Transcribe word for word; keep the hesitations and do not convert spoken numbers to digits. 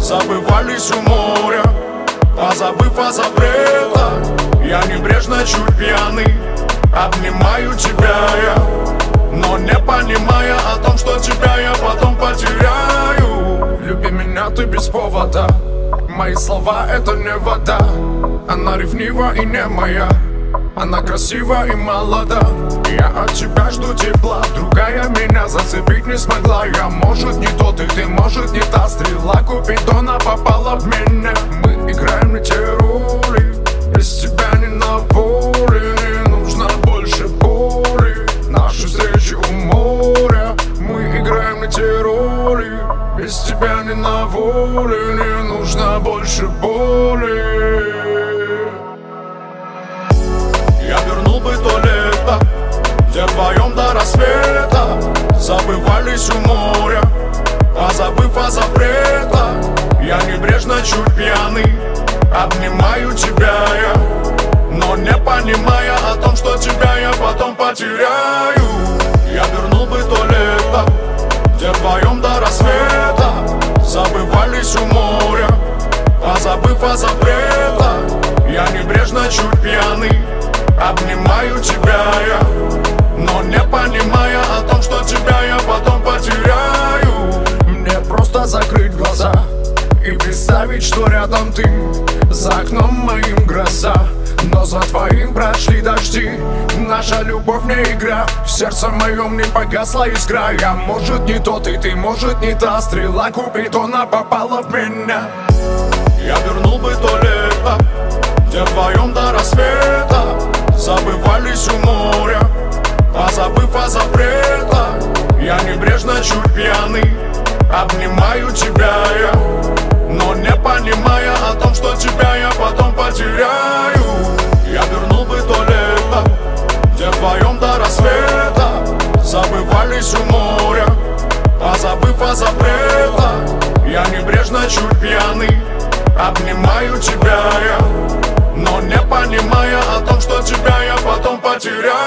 забывались у моря, позабыв о запретах. Я небрежно, чуть пьяный, обнимаю тебя я, но не понимая о том, что тебя я потом потеряю. Люби меня ты без повода, мои слова это не вода. Она ревнива и не моя, она красива и молода. Я от тебя жду тепла, другая меня зацепить не смогла. Я, может, не тот и ты, может, не та стрела Купидона попала в меня. Мы играем на те роли, без тебя не на воле. Не нужно больше боли, наши встречи у моря. Мы играем на те роли, без тебя не на воле. Не нужно больше боли. Я вернул бы то лето, где вдвоем до рассвета забывались у моря, позабыв о запретах. Я небрежно, чуть пьяный, обнимаю тебя я, но не понимая о том, что тебя я потом потеряю. Я вернул бы то лето, где вдвоем до рассвета забывались у моря, позабыв о запретах. Я небрежно, чуть пьяный, обнимаю тебя я, но не понимая о том, что тебя я потом потеряю. Мне просто закрыть глаза и представить, что рядом ты, за окном моим гроза, но за твоим прошли дожди. Наша любовь не игра, в сердце моем не погасла искра. Я, может, не тот и ты, может, не та стрела Купидона попала в меня. Я вернул бы то лето, где вдвоем до рассвета забывались у моря, позабыв о запретах. Я небрежно, чуть пьяный, обнимаю тебя я, но не понимая о том, что тебя я потом потеряю. Я вернул бы то лето, где вдвоем до рассвета забывались у моря, позабыв о запретах. Я небрежно, чуть пьяный, обнимаю тебя я, но не понимая о том, что тебя я потом потеряю.